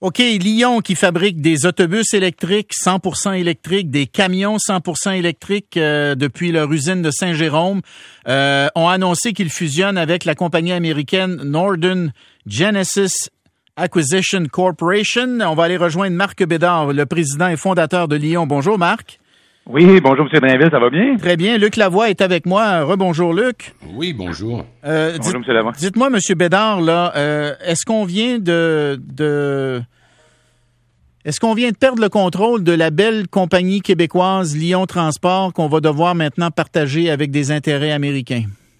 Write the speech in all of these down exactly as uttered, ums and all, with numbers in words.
OK, Lion qui fabrique des autobus électriques cent pour cent électriques, des camions cent pour cent électriques euh, depuis leur usine de Saint-Jérôme, euh, ont annoncé qu'ils fusionnent avec la compagnie américaine Northern Genesis Acquisition Corporation. On va aller rejoindre Marc Bédard, le président et fondateur de Lion. Bonjour Marc. Oui, bonjour M. Drainville, ça va bien? Très bien. Luc Lavoie est avec moi. Rebonjour Luc. Oui, bonjour. Euh, bonjour dites, M. Lavoie. Dites-moi, M. Bédard, là, euh, est-ce qu'on vient de, de est-ce qu'on vient de perdre le contrôle de la belle compagnie québécoise Lion Transport qu'on va devoir maintenant partager avec des intérêts américains?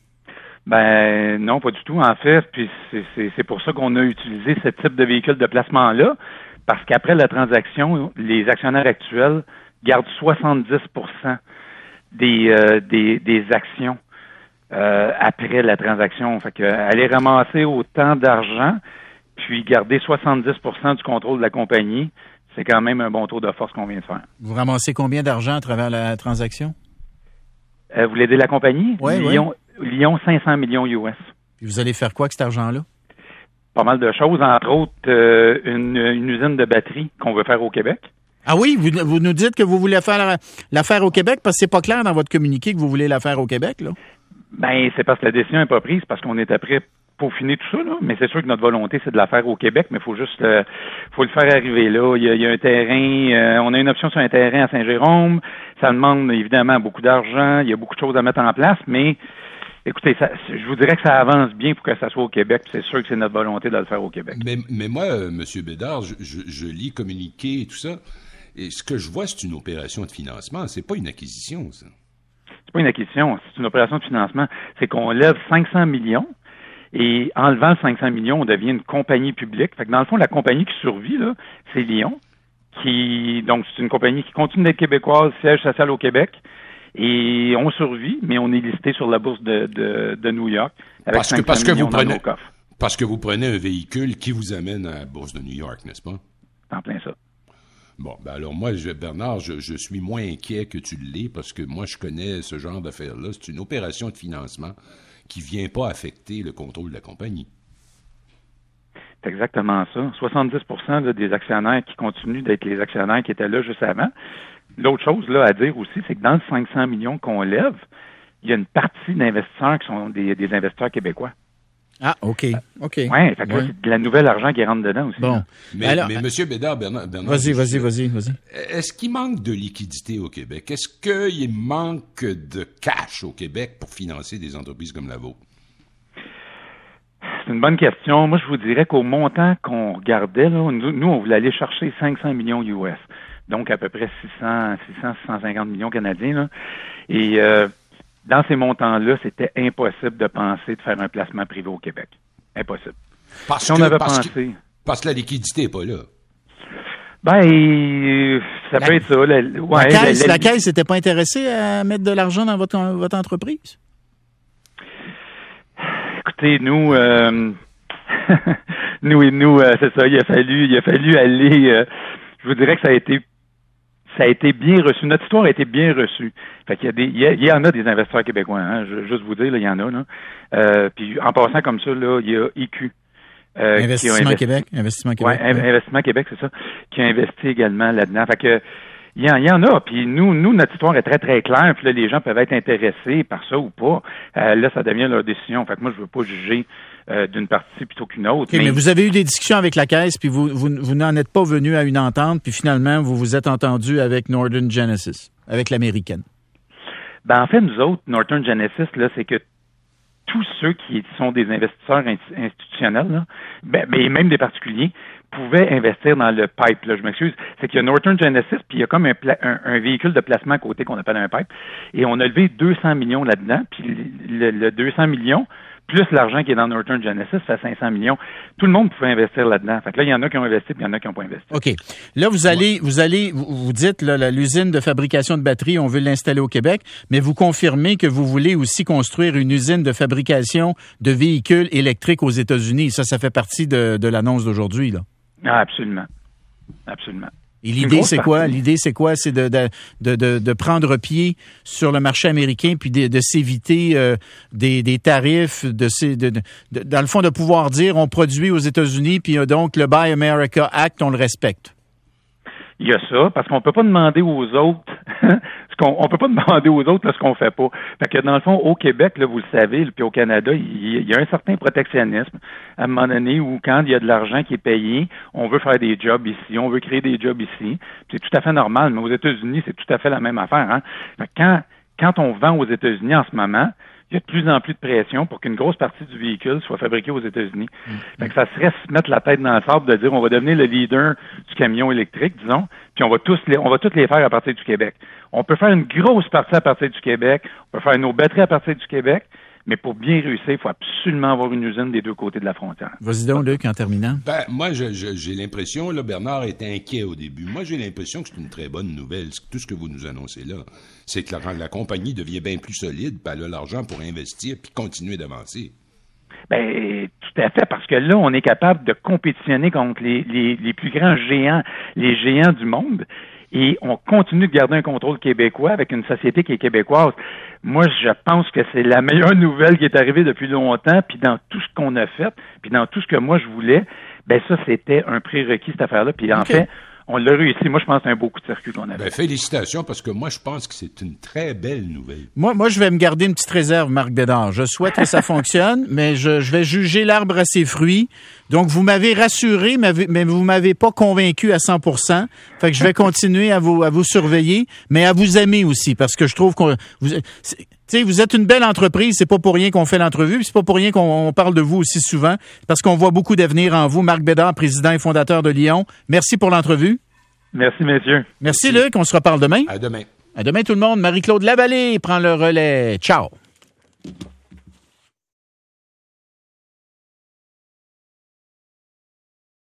Ben non, pas du tout. En fait, puis c'est, c'est, c'est pour ça qu'on a utilisé ce type de véhicule de placement-là, parce qu'après la transaction, les actionnaires actuels gardent soixante-dix pour cent des, euh, des, des actions euh, après la transaction. Fait que aller ramasser autant d'argent, puis garder soixante-dix pour cent du contrôle de la compagnie, c'est quand même un bon tour de force qu'on vient de faire. Vous ramassez combien d'argent à travers la transaction? Euh, vous voulez aider la compagnie? Oui, Lyon, oui. Lyon, cinq cents millions U S. Puis vous allez faire quoi avec cet argent-là? Pas mal de choses, entre autres euh, une, une usine de batterie qu'on veut faire au Québec. Ah oui, vous, vous nous dites que vous voulez faire la, la faire au Québec parce que c'est pas clair dans votre communiqué que vous voulez la faire au Québec, là? Ben, c'est parce que la décision n'est pas prise, parce qu'on était prêt pour finir tout ça, là. Mais c'est sûr que notre volonté, c'est de la faire au Québec, mais il faut juste euh, faut le faire arriver là. Il y a, il y a un terrain, euh, on a une option sur un terrain à Saint-Jérôme. Ça demande évidemment beaucoup d'argent, il y a beaucoup de choses à mettre en place, mais écoutez, ça, je vous dirais que ça avance bien pour que ça soit au Québec. C'est sûr que c'est notre volonté de le faire au Québec. Mais, mais moi, euh, M. Bédard, je, je, je lis communiqué et tout ça, et ce que je vois, c'est une opération de financement. C'est pas une acquisition, ça. C'est pas une acquisition, c'est une opération de financement. C'est qu'on lève cinq cents millions. Et en levant le cinq cents millions, on devient une compagnie publique. Fait que dans le fond, la compagnie qui survit, là, c'est Lion, qui donc c'est une compagnie qui continue d'être québécoise, siège social au Québec. Et on survit, mais on est listé sur la bourse de, de, de New York avec parce que, parce que vous prenez, dans nos parce que vous prenez un véhicule qui vous amène à la bourse de New York, n'est-ce pas? En plein ça. Bon, ben alors moi, je, Bernard, je, je suis moins inquiet que tu l'es parce que moi, je connais ce genre d'affaires-là. C'est une opération de financement qui ne vient pas affecter le contrôle de la compagnie. C'est exactement ça. soixante-dix pour cent là, des actionnaires qui continuent d'être les actionnaires qui étaient là juste avant. L'autre chose là à dire aussi, c'est que dans le cinq cents millions qu'on lève, il y a une partie d'investisseurs qui sont des, des investisseurs québécois. Ah, OK. OK. Oui, fait que ouais. là, c'est de la nouvelle argent qui rentre dedans aussi. Bon. Mais, Alors, mais M. Bédard, Bernard, Bernard vas-y, vas-y, vas-y, vas-y. Est-ce qu'il manque de liquidité au Québec? Est-ce qu'il manque de cash au Québec pour financer des entreprises comme la vôtre? C'est une bonne question. Moi, je vous dirais qu'au montant qu'on regardait, là, nous, nous, on voulait aller chercher cinq cents millions U S. Donc, à peu près six cents, six cents, six cent cinquante millions canadiens, là. Et euh, dans ces montants-là, c'était impossible de penser de faire un placement privé au Québec. Impossible. Parce si on que, avait parce pensé... Que, parce que la liquidité n'est pas là. Ben, ça la, peut être ça. La, ouais, la caisse, la, la, la caisse n'était pas intéressée à mettre de l'argent dans votre, votre entreprise? Écoutez, nous, euh, nous et nous, euh, c'est ça. Il a fallu, il a fallu aller. Euh, je vous dirais que ça a été, ça a été bien reçu. Notre histoire a été bien reçue. Fait qu'il y a des, il y, a, il y en a des investisseurs québécois. Hein, je veux juste vous dire, là, il y en a. Là. Euh, puis en passant comme ça, là, il y a I Q. Euh, Investissement Québec. Investissement Québec. Ouais, ouais. Investissement Québec, c'est ça, qui a investi également là-dedans. Fait que il y, en, il y en a. Puis nous, nous, notre histoire est très, très claire. Puis là, les gens peuvent être intéressés par ça ou pas. Euh, là, ça devient leur décision. Fait que moi, je veux pas juger euh, d'une partie plutôt qu'une autre. Okay, mais... mais vous avez eu des discussions avec la Caisse, puis vous, vous, vous n'en êtes pas venu à une entente, puis finalement, vous vous êtes entendu avec Northern Genesis, avec l'américaine. Ben, en fait, nous autres, Northern Genesis, là, c'est que tous ceux qui sont des investisseurs institutionnels, là, ben, ben, et même des particuliers, pouvaient investir dans le pipe. Là, je m'excuse. C'est qu'il y a Northern Genesis, puis il y a comme un, pla- un, un véhicule de placement à côté qu'on appelle un pipe. Et on a levé deux cents millions là-dedans. Puis le, le deux cents millions, plus l'argent qui est dans Northern Genesis, fait cinq cents millions. Tout le monde pouvait investir là-dedans. Fait que là, il y en a qui ont investi, puis il y en a qui n'ont pas investi. OK. Là, vous allez, vous allez, vous, vous dites, là, la, l'usine de fabrication de batteries, on veut l'installer au Québec, mais vous confirmez que vous voulez aussi construire une usine de fabrication de véhicules électriques aux États-Unis. Ça, ça fait partie de, de l'annonce d'aujourd'hui, là. Ah, absolument. Absolument. Et l'idée, c'est quoi? L'idée, c'est quoi? C'est de, de, de, de, de prendre pied sur le marché américain puis de, de s'éviter euh, des, des tarifs, de, de, de, de, dans le fond, de pouvoir dire on produit aux États-Unis, puis euh, donc le Buy America Act, on le respecte. Il y a ça, parce qu'on peut pas demander aux autres ce qu'on on peut pas demander aux autres là, ce qu'on fait pas. Fait que dans le fond, au Québec, là, vous le savez, puis au Canada, il, il y a un certain protectionnisme à un moment donné où quand il y a de l'argent qui est payé, on veut faire des jobs ici, on veut créer des jobs ici. C'est tout à fait normal, mais aux États-Unis, c'est tout à fait la même affaire. Hein? Fait que quand, quand on vend aux États-Unis en ce moment, il y a de plus en plus de pression pour qu'une grosse partie du véhicule soit fabriquée aux États-Unis. Mmh. Fait que ça serait se mettre la tête dans le sable de dire on va devenir le leader du camion électrique, disons, puis on va tous les, on va tous les faire à partir du Québec. On peut faire une grosse partie à partir du Québec, on peut faire nos batteries à partir du Québec, mais pour bien réussir, il faut absolument avoir une usine des deux côtés de la frontière. Vas-y donc, Luc, en terminant. Ben, moi, je, je, j'ai l'impression, là, Bernard était inquiet au début. Moi, j'ai l'impression que c'est une très bonne nouvelle, tout ce que vous nous annoncez là. C'est que la, la compagnie devient bien plus solide, puis elle a l'argent pour investir, puis continuer d'avancer. Ben, tout à fait, parce que là, on est capable de compétitionner contre les, les, les plus grands géants, les géants du monde. Et on continue de garder un contrôle québécois avec une société qui est québécoise. Moi, je pense que c'est la meilleure nouvelle qui est arrivée depuis longtemps, puis dans tout ce qu'on a fait, puis dans tout ce que moi je voulais, ben ça, c'était un prérequis, cette affaire-là. Puis en okay. fait, on l'a réussi. Moi, je pense que c'est un beau coup de circuit qu'on a fait. Ben, félicitations, parce que moi, je pense que c'est une très belle nouvelle. Moi, moi, je vais me garder une petite réserve, Marc Bédard. Je souhaite que ça fonctionne, mais je, je vais juger l'arbre à ses fruits. Donc, vous m'avez rassuré, mais, mais vous m'avez pas convaincu à cent pour cent. Fait que je vais continuer à vous, à vous surveiller, mais à vous aimer aussi, parce que je trouve qu'on, vous, tu sais, vous êtes une belle entreprise. C'est pas pour rien qu'on fait l'entrevue, puis c'est pas pour rien qu'on parle de vous aussi souvent, parce qu'on voit beaucoup d'avenir en vous. Marc Bédard, président et fondateur de Lion. Merci pour l'entrevue. Merci, messieurs. Merci, Merci, Luc. On se reparle demain. À demain. À demain, tout le monde. Marie-Claude Lavallée prend le relais. Ciao.